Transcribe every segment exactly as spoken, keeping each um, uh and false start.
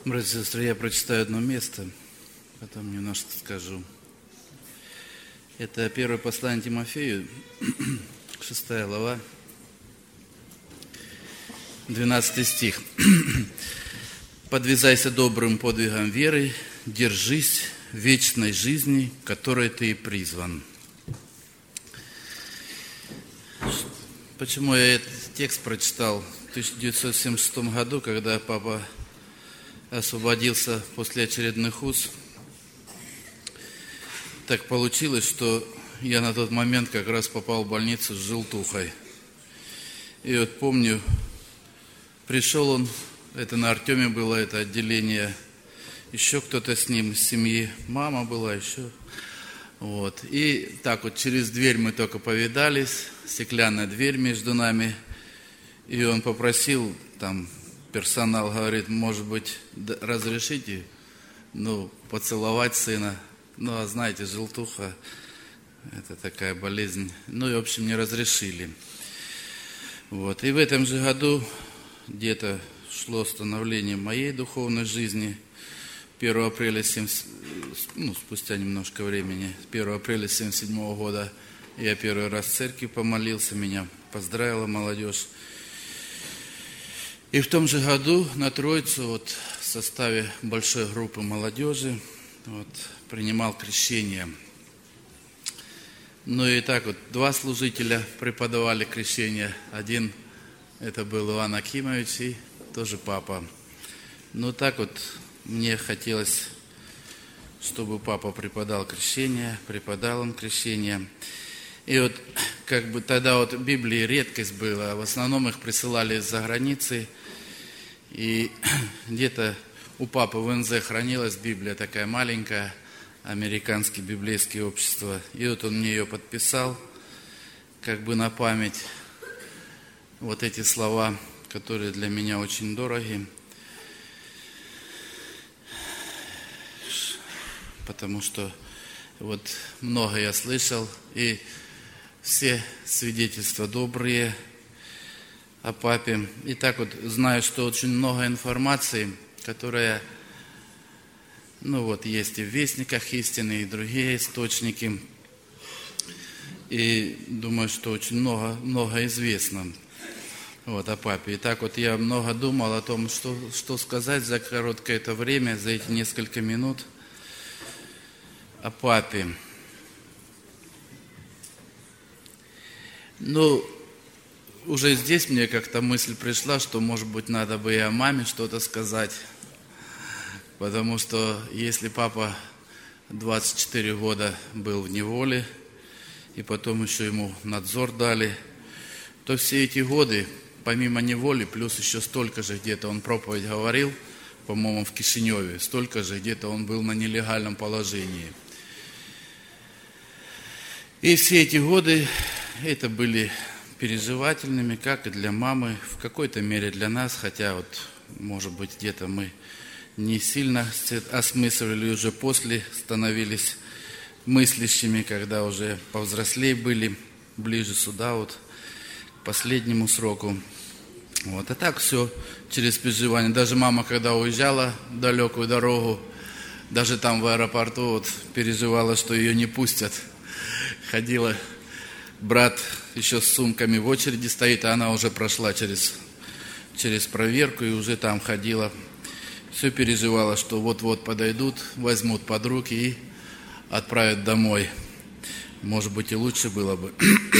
Братья и сестры, я прочитаю одно место, потом немножко скажу. Это первое послание Тимофею, шестая глава, двенадцатый стих. «Подвязайся добрым подвигом веры, держись вечной жизни, которой ты и призван». Почему я этот текст прочитал? В тысяча девятьсот семьдесят шестом году, когда папа освободился после очередных уз, так получилось, что я на тот момент как раз попал в больницу с желтухой. И вот помню, пришел он, это на Артеме было, это отделение, еще кто-то с ним, из семьи, мама была еще. Вот. И так вот через дверь мы только повидались, стеклянная дверь между нами, и он попросил, там, персонал говорит, может быть, разрешите, ну, поцеловать сына. Ну, а знаете, желтуха, это такая болезнь. Ну, и, в общем, не разрешили. Вот. И в этом же году где-то шло становление моей духовной жизни. первого апреля, ну, спустя немножко времени, первого апреля семьдесят седьмого года я первый раз в церкви помолился, меня поздравила молодежь. И в том же году на Троицу вот, в составе большой группы молодежи вот, принимал крещение. Ну и так вот, два служителя преподавали крещение. Один, это был Иван Акимович, и тоже папа. Ну так вот, мне хотелось, чтобы папа преподал крещение, преподал он крещение. И вот, как бы тогда вот в Библии редкость была, в основном их присылали из-за границы. И где-то у папы в эн зэ хранилась Библия такая маленькая, американские библейские общества. И вот он мне ее подписал, как бы на память. Вот эти слова, которые для меня очень дороги. Потому что вот много я слышал, и все свидетельства добрые о папе. И так вот знаю, что очень много информации, которая, ну вот, есть и в Вестниках истины, и другие источники. И думаю, что очень много, много известно вот, о папе. И так вот я много думал о том, что, что сказать за короткое это время, за эти несколько минут о папе. Ну, уже здесь мне как-то мысль пришла, что, может быть, надо бы и о маме что-то сказать. Потому что если папа двадцать четыре года был в неволе, и потом еще ему надзор дали, то все эти годы, помимо неволи, плюс еще столько же где-то он проповедь говорил, по-моему, в Кишиневе, столько же где-то он был на нелегальном положении. И все эти годы это были переживательными, как и для мамы, в какой-то мере для нас, хотя вот, может быть, где-то мы не сильно осмысливали, уже после становились мыслящими, когда уже повзрослее были, ближе сюда, вот, к последнему сроку. Вот, а так все через переживание. Даже мама, когда уезжала в далекую дорогу, даже там в аэропорту вот, переживала, что ее не пустят. Ходила, брат еще с сумками в очереди стоит, а она уже прошла через, через проверку и уже там ходила. Все переживала, что вот-вот подойдут, возьмут под руки и отправят домой. Может быть, и лучше было бы.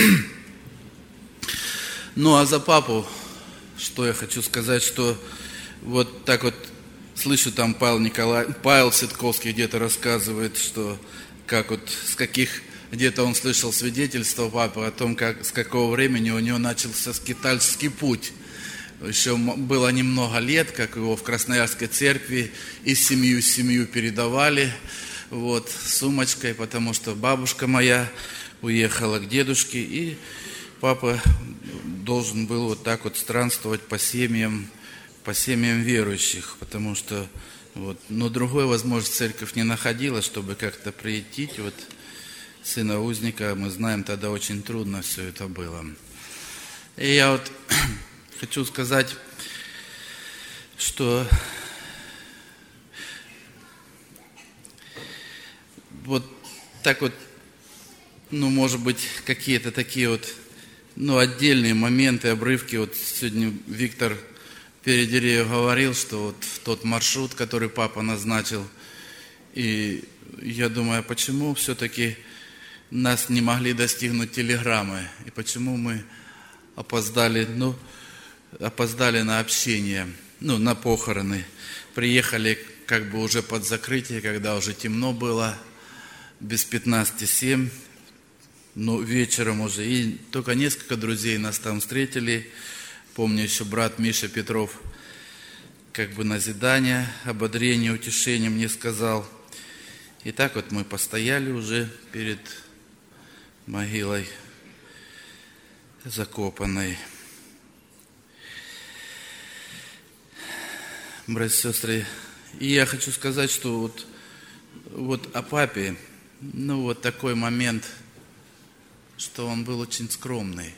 Ну, а за папу, что я хочу сказать, что вот так вот слышу, там Павел Николай, Павел Ситковский где-то рассказывает, что как вот с каких где-то он слышал свидетельство папы о том, как, с какого времени у него начался скитальский путь. Еще было немного лет, как его в Красноярской церкви из семью в семью передавали вот, сумочкой, потому что бабушка моя уехала к дедушке, и папа должен был вот так вот странствовать по семьям, по семьям верующих, потому что вот, но другой возможности церковь не находила, чтобы как-то приютить вот сына узника. Мы знаем, тогда очень трудно все это было. И я вот хочу сказать, что вот так вот, ну, может быть, какие-то такие вот, ну, отдельные моменты, обрывки. Вот сегодня Виктор Передереев говорил, что вот тот маршрут, который папа назначил, и я думаю, почему все-таки нас не могли достигнуть телеграммы, и почему мы опоздали, ну, опоздали на общение, ну, на похороны. Приехали как бы уже под закрытие, когда уже темно было, без пятнадцати семь, ну, вечером уже. И только несколько друзей нас там встретили. Помню, еще брат Миша Петров как бы назидание, ободрение, утешение мне сказал. И так вот мы постояли уже перед могилой закопанной. Братья и сестры, и я хочу сказать, что вот, вот о папе, ну вот такой момент, что он был очень скромный,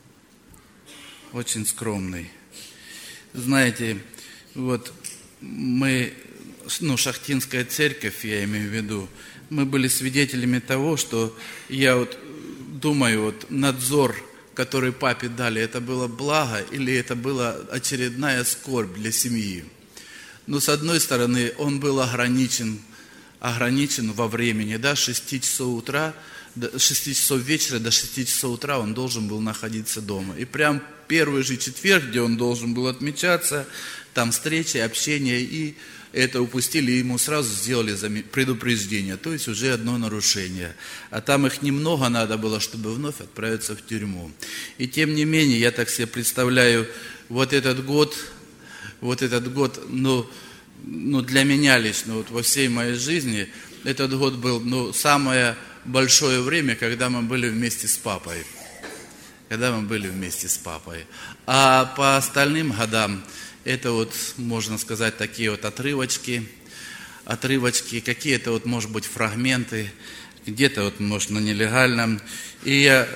очень скромный. Знаете, вот мы, ну, Шахтинская церковь, я имею в виду, мы были свидетелями того, что я вот думаю, вот надзор, который папе дали, это было благо или это была очередная скорбь для семьи. Но с одной стороны, он был ограничен, ограничен во времени, да, с шести часов утра, с шести часов вечера до шести часов утра он должен был находиться дома. И прям первый же четверг, где он должен был отмечаться, там встречи, общение, и это упустили, и ему сразу сделали предупреждение, то есть уже одно нарушение. А там их немного надо было, чтобы вновь отправиться в тюрьму. И тем не менее, я так себе представляю, вот этот год, вот этот год, ну, ну для меня лично, вот во всей моей жизни, этот год был, ну, самое большое время, когда мы были вместе с папой. Когда мы были вместе с папой. А по остальным годам, это вот, можно сказать, такие вот отрывочки, отрывочки, какие-то вот, может быть, фрагменты, где-то вот, может, на нелегальном. И я,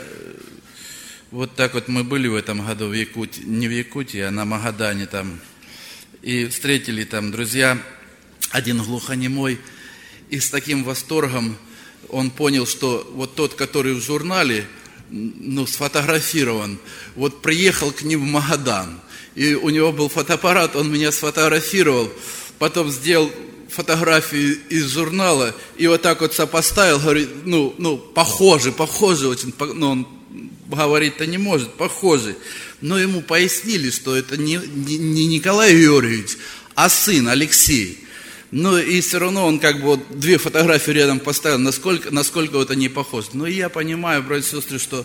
вот так вот мы были в этом году в Якутии, не в Якутии, а на Магадане там, и встретили там друзья, один глухонемой, и с таким восторгом он понял, что вот тот, который в журнале, ну, сфотографирован, вот приехал к ним в Магадан, и у него был фотоаппарат, он меня сфотографировал, потом сделал фотографии из журнала, и вот так вот сопоставил, говорит, ну, ну похоже, похоже очень, ну, он говорить-то не может, похоже. Но ему пояснили, что это не, не, не Николай Георгиевич, а сын Алексей. Ну и все равно он как бы вот две фотографии рядом поставил, насколько, насколько вот они похожи. Но я понимаю, братья и сестры, что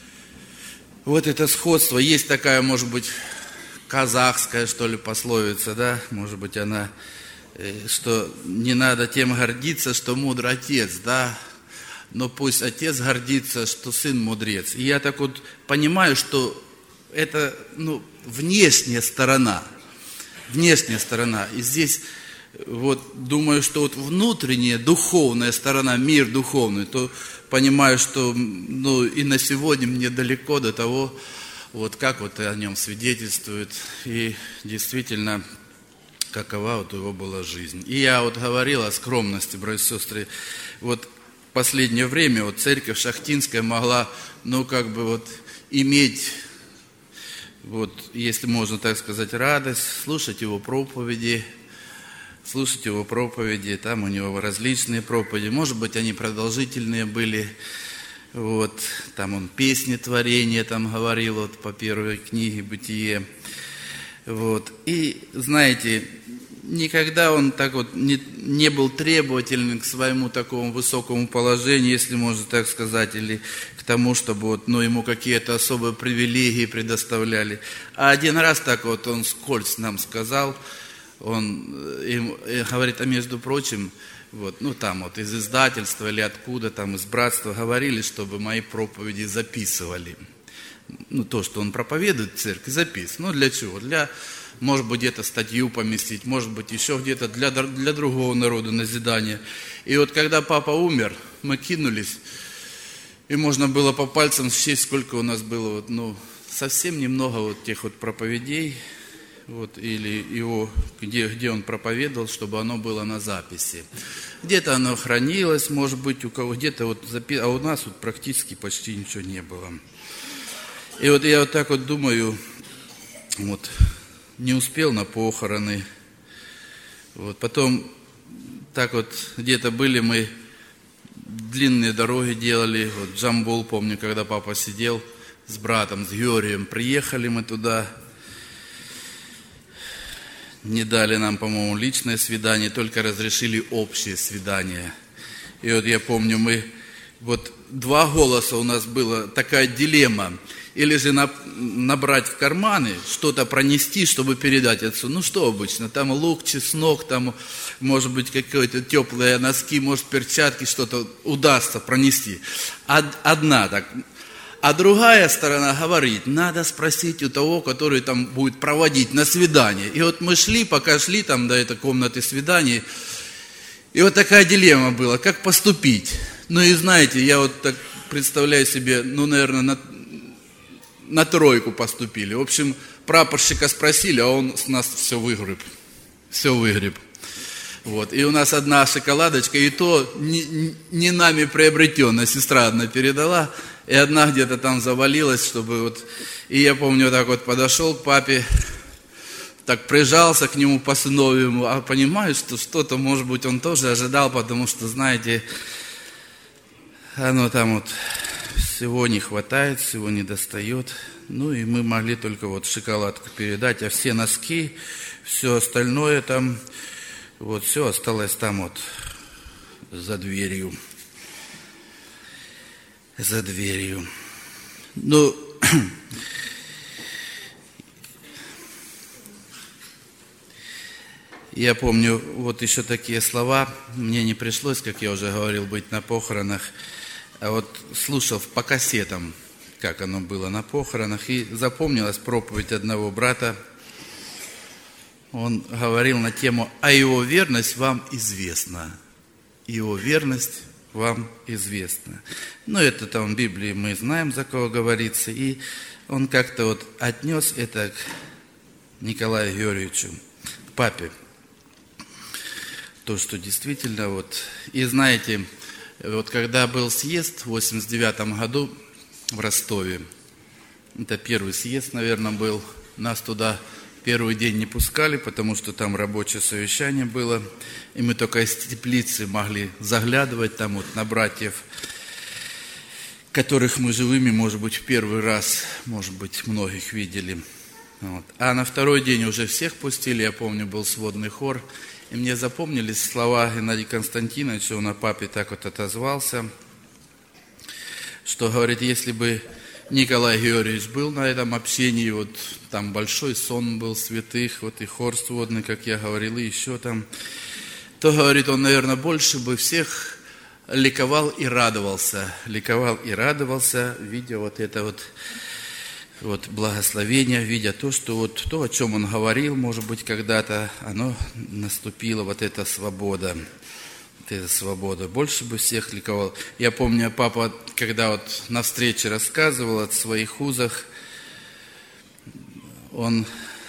вот это сходство, есть такая, может быть, казахская, что ли, пословица, да, может быть, она, что не надо тем гордиться, что мудрый отец, да, но пусть отец гордится, что сын мудрец. И я так вот понимаю, что это, ну, внешняя сторона, внешняя сторона, и здесь вот думаю, что вот внутренняя, духовная сторона, мир духовный, то понимаю, что, ну, и на сегодня мне далеко до того, вот как вот о нем свидетельствует, и действительно, какова вот его была жизнь. И я вот говорил о скромности, братья и сестры, вот в последнее время вот церковь Шахтинская могла, ну, как бы вот иметь, вот, если можно так сказать, радость, слушать его проповеди, слушать его проповеди, там у него различные проповеди, может быть, они продолжительные были, вот, там он песни творения там говорил, вот, по первой книге «Бытие», вот, и, знаете, никогда он так вот не, не был требователен к своему такому высокому положению, если можно так сказать, или к тому, чтобы вот, ну, ему какие-то особые привилегии предоставляли. А один раз так вот он вскользь нам сказал, он им, говорит, а между прочим, вот, ну там вот из издательства или откуда там, из братства говорили, чтобы мои проповеди записывали. Ну то, что он проповедует в церкви, записывает. Ну для чего? Для, может быть, где-то статью поместить, может быть, еще где-то для, для другого народа назидания. И вот когда папа умер, мы кинулись, и можно было по пальцам счесть, сколько у нас было, вот, ну, совсем немного вот тех вот проповедей, вот, или его, где, где он проповедовал, чтобы оно было на записи. Где-то оно хранилось, может быть, у кого где-то вот запи... а у нас вот практически почти ничего не было. И вот я вот так вот думаю, вот, не успел на похороны, вот, потом так вот где-то были мы, длинные дороги делали, вот Джамбул, помню, когда папа сидел с братом, с Георгием, приехали мы туда, не дали нам, по-моему, личное свидание, только разрешили общее свидание. И вот я помню, мы, вот два голоса у нас было, такая дилемма. Или же на, набрать в карманы, что-то пронести, чтобы передать отцу. Ну что обычно, там лук, чеснок, там может быть какие-то теплые носки, может перчатки, что-то удастся пронести. Одна так. А другая сторона говорит, надо спросить у того, который там будет проводить на свидание. И вот мы шли, пока шли там до этой комнаты свиданий, и вот такая дилемма была, как поступить. Ну и знаете, я вот так представляю себе, ну, наверное, на, на тройку поступили. В общем, прапорщика спросили, а он с нас все выгреб. Все выгреб. Вот. И у нас одна шоколадочка, и то не, не нами приобретенная, сестра одна передала, и одна где-то там завалилась, чтобы вот... И я помню, так вот подошел к папе, так прижался к нему по-сыновьему, а понимаю, что что-то, может быть, он тоже ожидал, потому что, знаете, оно там вот всего не хватает, всего не достает. Ну и мы могли только вот шоколадку передать, а все носки, все остальное там, вот все осталось там вот за дверью. За дверью. Ну, я помню вот еще такие слова, мне не пришлось, как я уже говорил, быть на похоронах, а вот слушал по кассетам, как оно было на похоронах, и запомнилась проповедь одного брата. Он говорил на тему «А его верность вам известна». Его верность вам известна. Ну, это там в Библии мы знаем, за кого говорится. И он как-то вот отнес это к Николаю Георгиевичу, к папе. То, что действительно вот... И знаете, вот когда был съезд в восемьдесят девятом году в Ростове, это первый съезд, наверное, был, нас туда первый день не пускали, потому что там рабочее совещание было, и мы только из теплицы могли заглядывать там вот на братьев, которых мы живыми, может быть, в первый раз, может быть, многих видели. Вот. А на второй день уже всех пустили, я помню, был сводный хор, и мне запомнились слова Геннадия Константиновича, он о папе так вот отозвался, что, говорит, если бы Николай Георгиевич был на этом общении, вот там большой сон был святых, вот и хор сводный, как я говорил, и еще там, то, говорит, он, наверное, больше бы всех ликовал и радовался, ликовал и радовался, видя вот это вот, вот благословение, видя то, что вот то, о чем он говорил, может быть, когда-то, оно наступило, вот эта свобода. Эта свобода. Больше бы всех ликовал. Я помню, папа, когда вот на встрече рассказывал о своих узах, он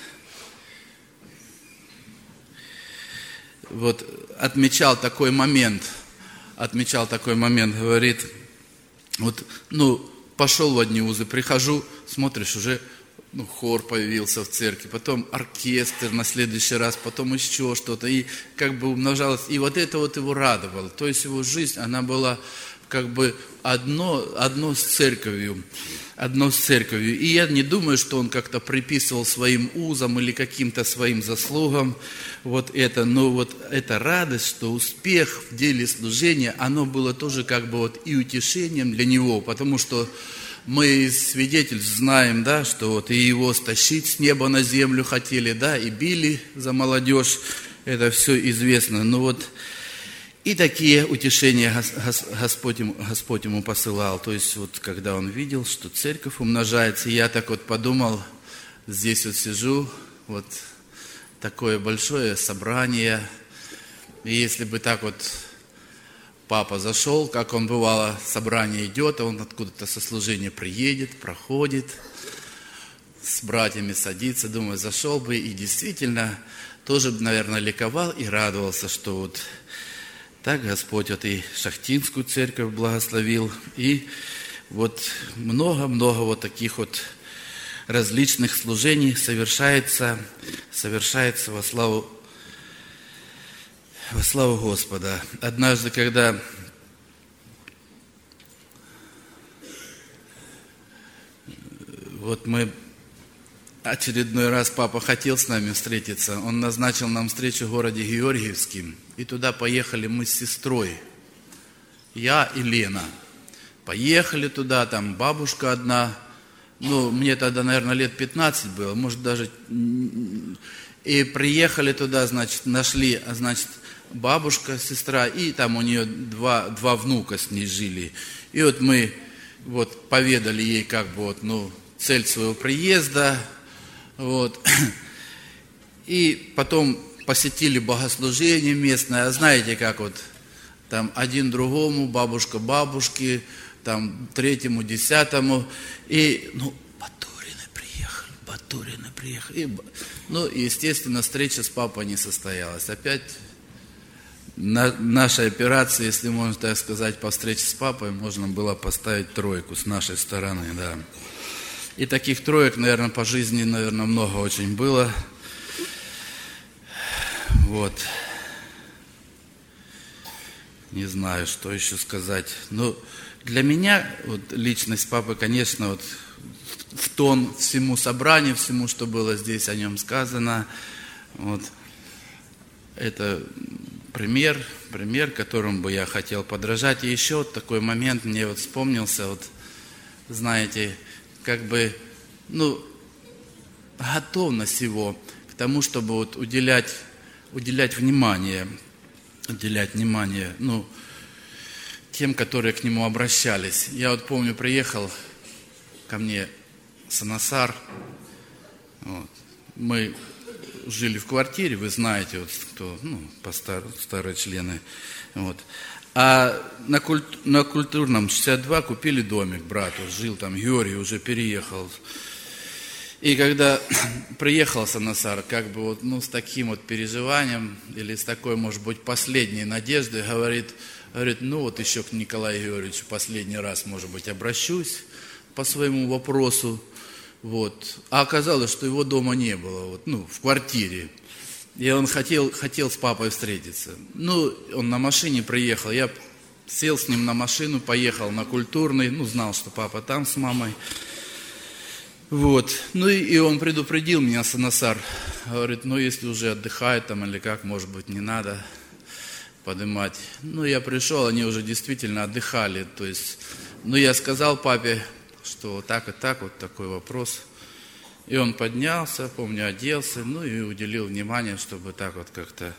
вот отмечал такой момент, отмечал такой момент, говорит, вот, ну, пошел в одни узы, прихожу, смотришь, уже ну, хор появился в церкви, потом оркестр на следующий раз, потом еще что-то, и как бы умножалось, и вот это вот его радовало, то есть его жизнь, она была как бы одно, одно с церковью, одно с церковью, и я не думаю, что он как-то приписывал своим узам или каким-то своим заслугам вот это, но вот эта радость, что успех в деле служения, оно было тоже как бы вот и утешением для него, потому что мы из свидетельств знаем, да, что вот и его стащить с неба на землю хотели, да, и били за молодежь, это все известно. Но вот и такие утешения Господь ему, Господь ему посылал. То есть вот когда он видел, что церковь умножается, я так вот подумал, здесь вот сижу, вот такое большое собрание, и если бы так вот папа зашел, как он бывало, собрание идет, а он откуда-то со служения приедет, проходит, с братьями садиться, думаю, зашел бы и действительно тоже, наверное, ликовал и радовался, что вот так Господь вот и Шахтинскую церковь благословил, и вот много-много вот таких вот различных служений совершается, совершается во славу, во славу Господа. Однажды, когда вот мы очередной раз, папа хотел с нами встретиться, он назначил нам встречу в городе Георгиевском, и туда поехали мы с сестрой, я и Лена. Поехали туда, там бабушка одна, ну, мне тогда, наверное, лет пятнадцать было, может, даже... И приехали туда, значит, нашли, значит, бабушка, сестра, и там у нее два, два внука с ней жили. И вот мы вот поведали ей, как бы, вот, ну, цель своего приезда, вот. И потом посетили богослужение местное, а знаете, как вот, там один другому, бабушка бабушке, там третьему, десятому, и, ну, Батурины приехали, Батурины приехали. И, ну, и, естественно, встреча с папой не состоялась. Опять на нашей операции, если можно так сказать, по встрече с папой, можно было поставить тройку с нашей стороны, да. И таких троек, наверное, по жизни, наверное, много очень было. Вот. Не знаю, что еще сказать. Но для меня вот, личность папы, конечно, вот, в тон всему собранию, всему, что было здесь о нем сказано. Вот. Это пример, пример, которым бы я хотел подражать. И еще вот такой момент мне вот вспомнился, вот, знаете, как бы, ну, готовность его к тому, чтобы вот уделять, уделять внимание, уделять внимание, ну, тем, которые к нему обращались. Я вот помню, приехал ко мне Санасар, вот. Мы жили в квартире, вы знаете, вот кто, ну, по стар, старые члены, вот. А на, культ, на культурном шестьдесят два купили домик брату, жил там Георгий, уже переехал. И когда приехал Санасар, как бы вот, ну, с таким вот переживанием, или с такой, может быть, последней надеждой, говорит, говорит, ну вот еще к Николаю Георгиевичу последний раз, может быть, обращусь по своему вопросу. Вот. А оказалось, что его дома не было, вот, ну, в квартире. И он хотел, хотел с папой встретиться. Ну, он на машине приехал, я сел с ним на машину, поехал на культурный, ну, знал, что папа там с мамой. Вот. Ну, и, и он предупредил меня, Санасар, говорит, ну, если уже отдыхает там или как, может быть, не надо поднимать. Ну, я пришел, они уже действительно отдыхали, то есть, ну, я сказал папе, что так и так, вот такой вопрос. И он поднялся, помню, оделся, ну и уделил внимание, чтобы так вот как-то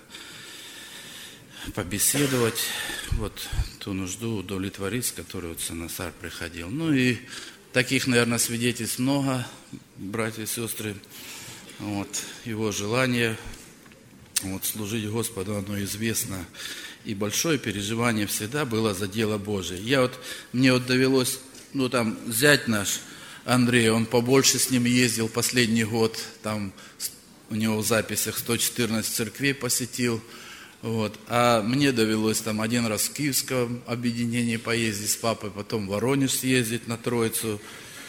побеседовать, вот ту нужду удовлетворить, с которой вот Санасар приходил. Ну и таких, наверное, свидетельств много, братья и сестры. Вот, его желание вот, служить Господу, оно известно. И большое переживание всегда было за дело Божие. Я вот, мне вот довелось, ну там, зять наш, Андрей, он побольше с ним ездил последний год, там у него в записях сто четырнадцать церквей посетил, вот. А мне довелось там один раз в Киевском объединении поездить с папой, потом в Воронеж съездить на Троицу.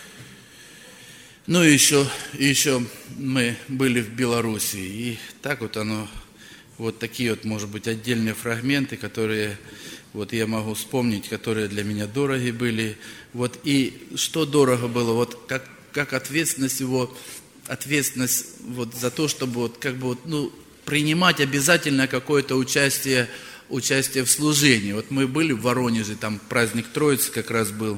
Ну и еще, и еще мы были в Белоруссии, и так вот оно, вот такие вот, может быть, отдельные фрагменты, которые... Вот я могу вспомнить, которые для меня дороги были. Вот и что дорого было, вот как, как ответственность его, ответственность вот за то, чтобы вот как бы вот, ну, принимать обязательно какое-то участие, участие в служении. Вот мы были в Воронеже, там праздник Троицы как раз был.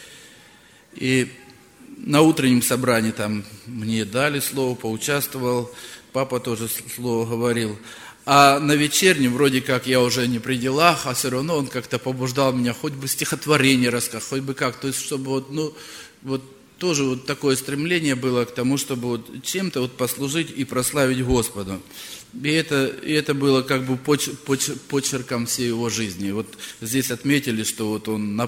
И на утреннем собрании там мне дали слово, поучаствовал, папа тоже слово говорил. А на вечернем, вроде как я уже не при делах, а все равно он как-то побуждал меня, хоть бы стихотворение рассказать, хоть бы как, то есть, чтобы вот, ну, вот тоже вот такое стремление было к тому, чтобы вот чем-то вот послужить и прославить Господа. И это, и это было как бы поч, поч, почерком всей его жизни. Вот здесь отметили, что вот он на,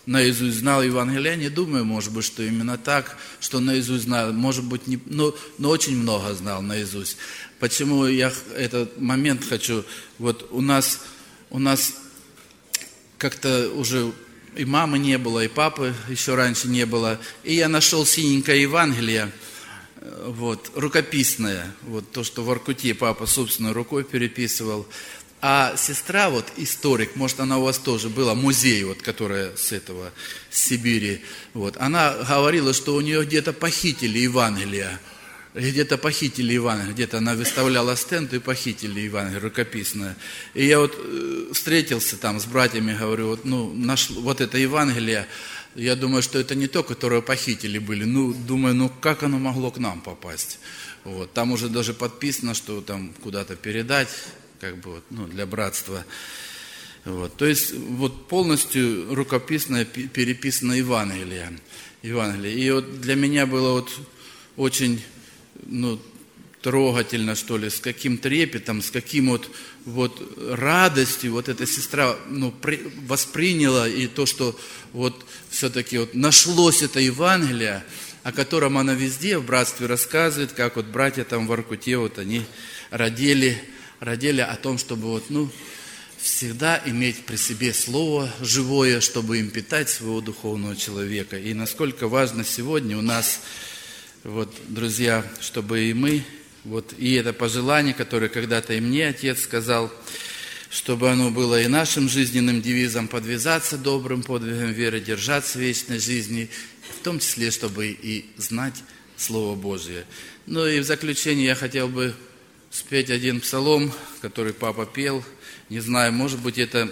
наизусть знал Евангелие. Я не думаю, может быть, что именно так, что наизусть знал. Может быть, не, но, но очень много знал наизусть. Почему я этот момент хочу? Вот у нас, у нас как-то уже и мамы не было, и папы еще раньше не было. И я нашел синенькое Евангелие, вот, рукописное. Вот то, что в Воркуте папа собственной рукой переписывал. А сестра, вот историк, может, она у вас тоже была, музей, вот, которая с этого, с Сибири, вот, она говорила, что у нее где-то похитили Евангелие, где-то похитили Евангелие, где-то она выставляла стенд и похитили Евангелие рукописное. И я вот э, встретился там с братьями, говорю, вот, ну, наш, вот это Евангелие, я думаю, что это не то, которое похитили были, ну, думаю, ну, как оно могло к нам попасть? Вот, там уже даже подписано, что там куда-то передать, как бы вот, ну, для братства. Вот. То есть вот полностью рукописное переписано Евангелие. Евангелие. И вот для меня было вот очень, ну, трогательно, что ли, с каким трепетом, с каким вот, вот радостью вот эта сестра, ну, при, восприняла и то, что вот все-таки вот нашлось это Евангелие, о котором она везде в братстве рассказывает, как вот братья там в Воркуте, вот они родили родили о том, чтобы вот, ну, всегда иметь при себе слово живое, чтобы им питать своего духовного человека. И насколько важно сегодня у нас, вот, друзья, чтобы и мы, вот, и это пожелание, которое когда-то и мне отец сказал, чтобы оно было и нашим жизненным девизом: подвязаться добрым подвигом веры, держаться вечной жизни, в том числе, чтобы и знать Слово Божие. Ну и в заключение я хотел бы спеть один псалом, который папа пел. Не знаю, может быть, это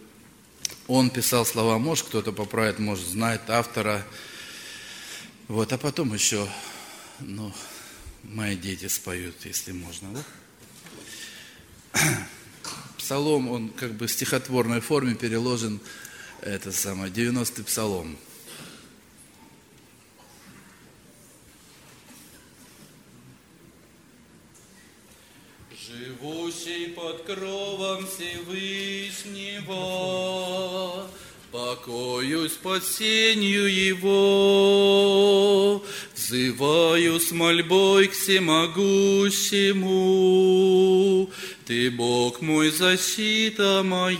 он писал слова, может, кто-то поправит, может, знает автора. Вот, а потом еще, ну, мои дети споют, если можно, да? Псалом, он как бы в стихотворной форме переложен, это самое, девяностый псалом. Живущий под кровом Всевышнего, покоюсь под сенью Его, взываю с мольбой к Всемогущему. Ты, Бог мой, защита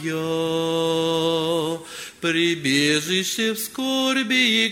моя, прибежище в скорби и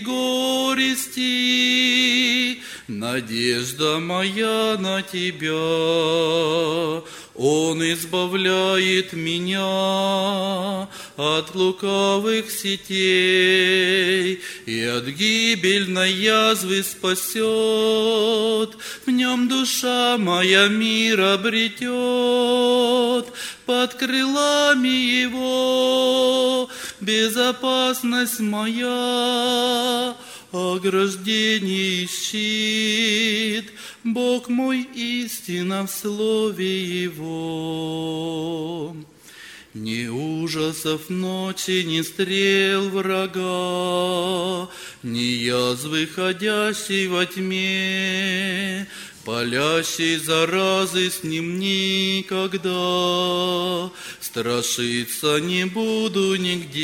горести, надежда моя на Тебя. Он избавляет меня от лукавых сетей и от гибельной язвы спасет. В нем душа моя мир обретет, под крылами Его безопасность моя, ограждение и щит, Бог мой истина в слове Его. Ни ужасов ночи, ни стрел врага, ни язвы, ходящей во тьме, палящей заразы с ним никогда, страшиться не буду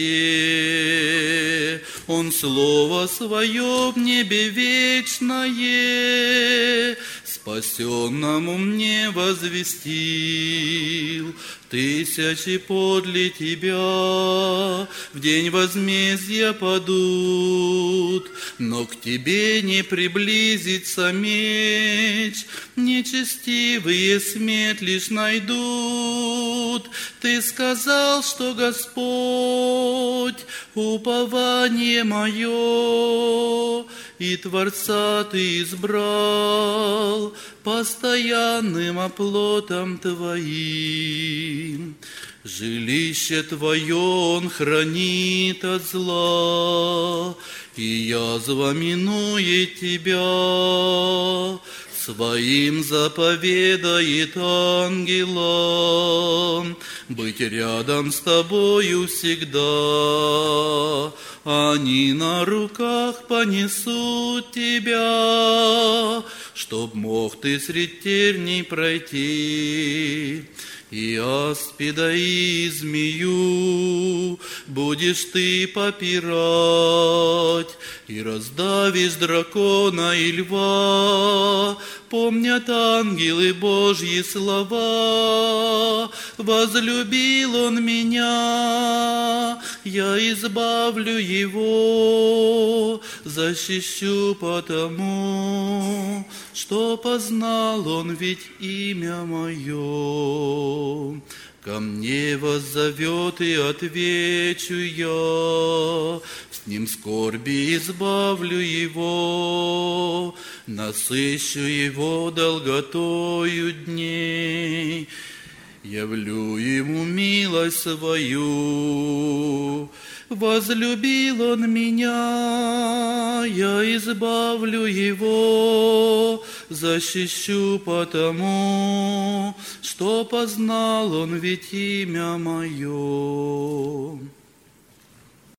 нигде. Он слово свое в небе вечное спасенному мне возвестил. Тысячи подле тебя в день возмездия падут, но к тебе не приблизится меч. Нечестивые смерть лишь найдут. Ты сказал, что Господь упование мое, и Творца ты избрал постоянным оплотом твоим. Жилище твое он хранит от зла, и язва минует тебя. Своим заповедает ангелам быть рядом с тобою всегда. Они на руках понесут тебя, чтоб мог ты средь терней пройти. И аспида и змею будешь ты попирать, и раздавишь дракона и льва. Помнят ангелы Божьи слова, возлюбил он меня, я избавлю его, защищу потому, что познал он ведь имя мое. Ко мне воззовет и отвечу я, с ним скорби избавлю его, насыщу его долготою дней, явлю ему милость свою. Возлюбил он меня, я избавлю его, защищу потому, что познал он ведь имя мое.